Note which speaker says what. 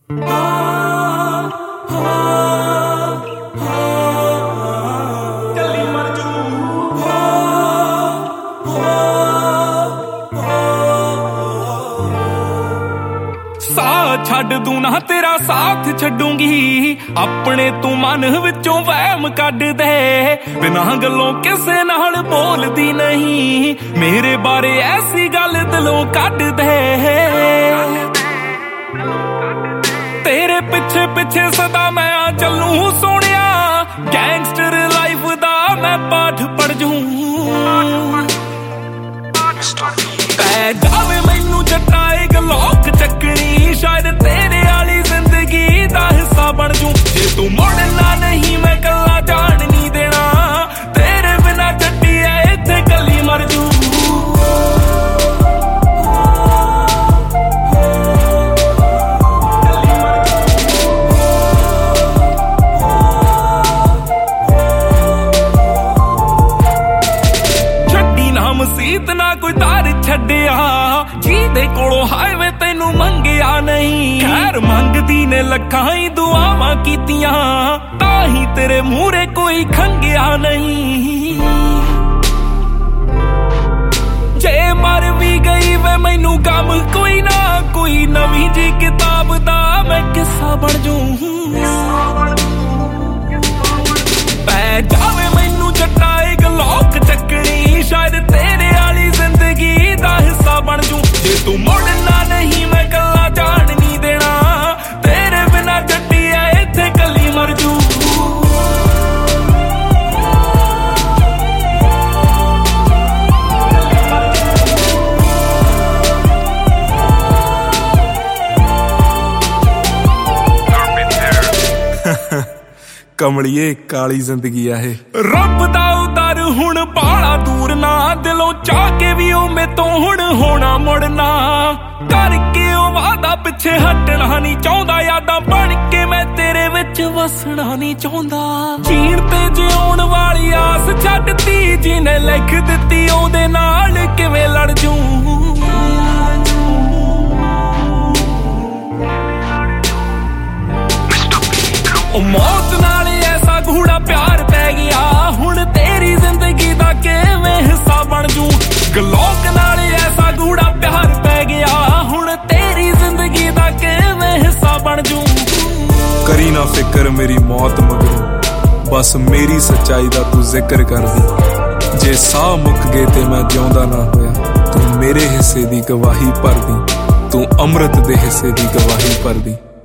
Speaker 1: ਛੱਡ ਦੂੰ ਨਾ ਤੇਰਾ ਸਾਥ ਛੱਡੂੰਗੀ, ਆਪਣੇ ਤੂੰ ਮਨ ਵਿੱਚੋਂ ਵਹਿਮ ਕੱਢ ਦੇ। ਬਿਨਾਂ ਗੱਲੋਂ ਕਿਸੇ ਨਾਲ ਬੋਲਦੀ ਨਹੀਂ, ਮੇਰੇ ਬਾਰੇ ਐਸੀ ਗੱਲ ਦਿਲੋਂ ਕੱਢ ਦੇ। ਤੇਰੇ ਪਿੱਛੇ ਪਿੱਛੇ ਸਦਾ ਮੈਂ ਆ ਚੱਲੂ ਸੋਹਣਿਆ, ਗੈਂਗਸਟਰ ਲਾਈਫ ਦਾ ਮੈਂ ਪਾਠ ਪੜ੍ਹ ਜੂ। ਪੈ ਜਾਵੇ ਮੈਨੂੰ ਜੱਟਾ ਇਹ ਗਲੋਕ ਚੱਕਣੀ, ਸ਼ਾਇਦ ਤੇਰੇ ਵਾਲੀ ਜ਼ਿੰਦਗੀ ਦਾ ਹਿੱਸਾ ਬਣ ਜੂ। ਜੇ ਤੂੰ ਮੁੜਨਾ ਨਹੀਂ ਮੈਂ ਕੱਲਾ ਜਾਣ ਨਹੀਂ ਦੇਣਾ, ਤੇਰੇ ਬਿਨਾ ਜੱਟੀ ਐ ਇੱਥੇ ਕੱਲੀ ਮਰ ਜੂ। ਮਸੀਤ ਨਾ ਕੋਈ ਤਾਰ ਛੱਡਿਆ, ਜਿਹਦੇ ਕੋਲੋਂ ਹਾਈਵੇ ਤੈਨੂੰ ਮੰਗਿਆ ਨਹੀਂ। ਖੈਰ ਮੰਗਦੀ ਨੇ ਲੱਖਾਂ ਹੀ ਦੁਆਵਾਂ ਕੀਤੀਆਂ, ਤਾਂ ਹੀ ਤੇਰੇ ਮੂਹਰੇ ਕੋਈ ਖੰਗਿਆ ਨਹੀਂ। ਜੇ ਮਰ ਵੀ ਗਈ ਵੇ ਮੈਨੂੰ ਗਮ ਕੋਈ ਨਾ, ਕੋਈ ਨਵੀਂ ਜੀ ਕਿਤਾਬ ਦਾ ਮੈਂ ਕਿੱਸਾ ਬਣ ਜੂ। ਪੈ ਜਾਵੇ ਮੈਨੂੰ ਜੱਟਾ ਇਹ ਗਲੋਕ ਚੱਕਣੀ, ਸ਼ਾਇਦ ਤੇਰੇ ਵਾਲੀ ਜ਼ਿੰਦਗੀ ਦਾ ਹਿੱਸਾ ਬਣ ਜੂ। ਜੇ ਤੂੰ ਮੁੜਨਾ ਨਹੀਂ ਮੈਂ ਕੱਲਾ ਜਾਣ ਨਹੀਂ ਦੇਣਾ, ਤੇਰੇ ਬਿਨਾ ਜੱਟੀ ਐ ਇੱਥੇ ਕੱਲੀ ਮਰ ਜੂ।
Speaker 2: ਕਮਲੀਏ ਕਾਲੀ ਜ਼ਿੰਦਗੀ ਆ ਇਹ,
Speaker 1: ਰੱਬ ਦਾ ਉਦਰ ਹੁਣ ਬਾਲਾ ਦੂਰ ਨਾ, ਦਿਲੋਂ ਚਾਹ ਕੇ ਵੀ ਉਹ ਮੇਤੋਂ ਹੁਣ ਹੋਣਾ ਮੁੜਨਾ। ਕਰਕੇ ਉਹ ਵਾਦਾ ਪਿੱਛੇ ਹਟਣਾ ਨਹੀਂ ਚਾਹੁੰਦਾ, ਯਾਦਾਂ ਬਣ ਕੇ ਮੈਂ ਤੇਰੇ ਵਿੱਚ ਵਸਣਾ ਨਹੀਂ ਚਾਹੁੰਦਾ। ਜੀਣ ਤੇ ਜਿਉਣ ਵਾਲੀ ਆਸ ਛੱਡਤੀ, ਜਿਹਨੇ ਲਿਖ ਦਿੱਤੀ ਉਹਦੇ ਨਾਲ ਕਿਵੇਂ ਲੜ ਜੂ। ਉਹ ਮੌਤ ਨਾਲ ਐਸਾ ਗੂੜਾ ਪਿਆਰ ਪੈ ਗਿਆ, ਹੁਣ ਤੇਰੀ ਜ਼ਿੰਦਗੀ ਦਾ ਕਿਵੇਂ ਹਿੱਸਾ ਬਣ ਜੂ। ਗਲੋਕ ਨਾਲ ਐਸਾ ਗੂੜਾ ਪਿਆਰ ਪੈ ਗਿਆ, ਹੁਣ ਤੇਰੀ ਜ਼ਿੰਦਗੀ ਦਾ ਕਿਵੇਂ ਹਿੱਸਾ ਬਣ ਜੂ।
Speaker 2: ਕਰੀ ਨਾ ਫਿਕਰ ਮੇਰੀ ਮੌਤ ਮਗਰੋਂ, ਬਸ ਮੇਰੀ ਸੱਚਾਈ ਦਾ ਤੂੰ ਜ਼ਿਕਰ ਕਰਦੀ। ਜੇ ਸਾਹ ਮੁੱਕ ਗਏ ਤੇ ਮੈਂ ਜਿਉਂਦਾ ਨਾ ਹੋਇਆ, ਤੂੰ ਮੇਰੇ ਹਿੱਸੇ ਦੀ ਗਵਾਹੀ ਭਰਦੀ, ਤੂੰ ਅੰਮ੍ਰਿਤ ਦੇ ਹਿੱਸੇ ਦੀ ਗਵਾਹੀ ਭਰਦੀ।